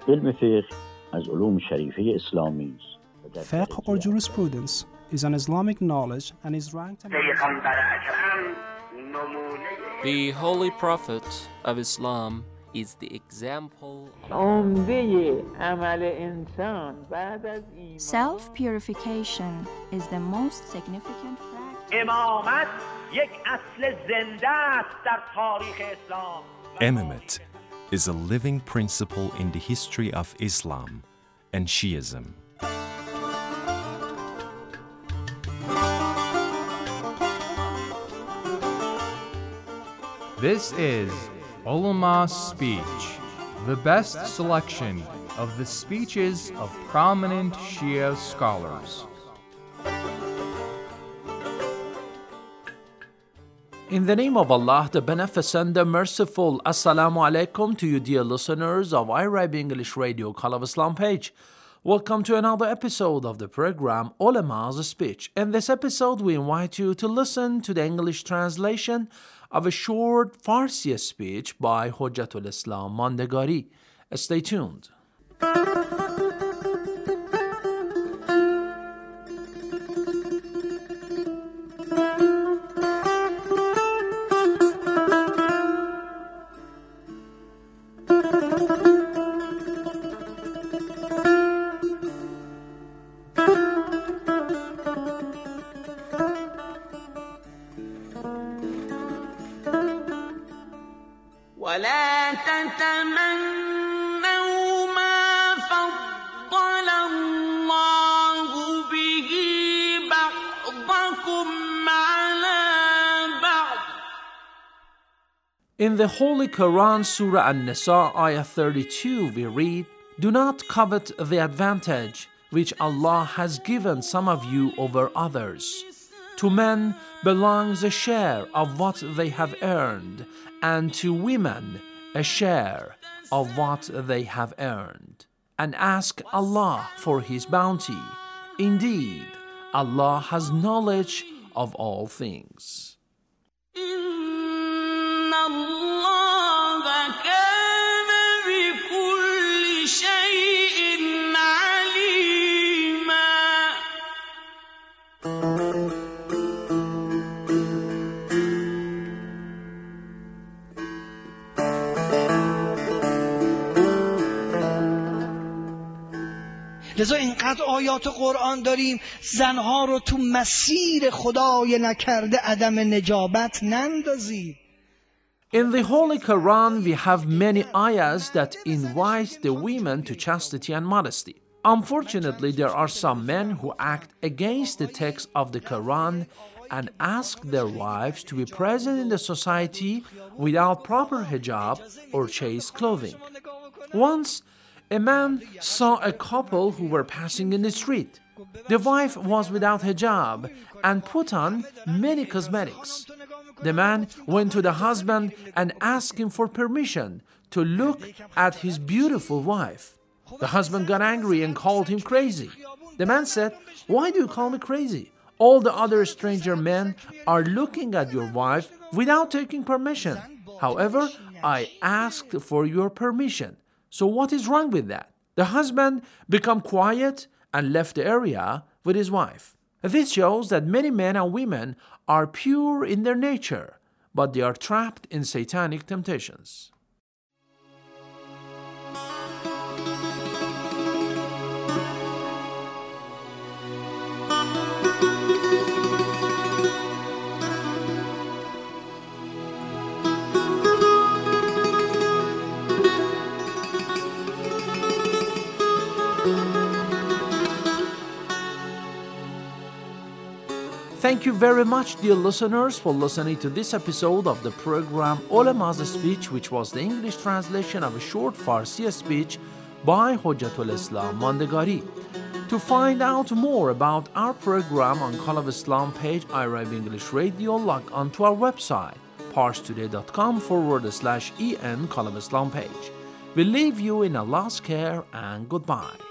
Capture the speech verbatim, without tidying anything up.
علم فقه از علوم شریفه اسلامی است. Fiqh or jurisprudence is an Islamic knowledge and is ranked among The Holy Prophet of Islam is the example Self-purification is the most significant practice. Imamate is a living principle in the history of Islam and Shiism. This is Ulama's Speech, the best selection of the speeches of prominent Shia scholars. In the name of Allah, the Beneficent, the Merciful, Assalamu alaikum to you dear listeners of Arabic English Radio Call of Islam page. Welcome to another episode of the program Ulama's Speech. In this episode, we invite you to listen to the English translation of a short Farsi speech by Hujjatul Islam Mandegari. Stay tuned. ولا تتمنوا ما فضل الله به بعضكم على بعض. In the Holy Quran, Surah An-Nisa, Ayah thirty-two, we read, "Do not covet the advantage which Allah has given some of you over others. To men belongs a share of what they have earned, and to women a share of what they have earned. And ask Allah for His bounty. Indeed, Allah has knowledge of all things." إن الله كان بكل شيء عليما. لذا اینقدر آیات قرآن داریم زنها رو تو مسیر خدای نکرده عدم نجابت نندازید. In the Holy Quran, we have many ayahs that invite the women to chastity and modesty. Unfortunately, there are some men who act against the text of the Quran and ask their wives to be present in the society without proper hijab or chaste clothing. Once, a man saw a couple who were passing in the street. The wife was without hijab and put on many cosmetics. The man went to the husband and asked him for permission to look at his beautiful wife. The husband got angry and called him crazy. The man said, "Why do you call me crazy? All the other stranger men are looking at your wife without taking permission. However, I asked for your permission. So what is wrong with that?" The husband became quiet and left the area with his wife. This shows that many men and women are pure in their nature, but they are trapped in satanic temptations. Thank you very much, dear listeners, for listening to this episode of the program Ulama's Speech, which was the English translation of a short Farsi speech by Hujjatul Islam Mandegari. To find out more about our program on Call of Islam page, Arabic English Radio, log on to our website, parstoday.com forward slash en Call of Islam page. We leave you in Allah's care and goodbye.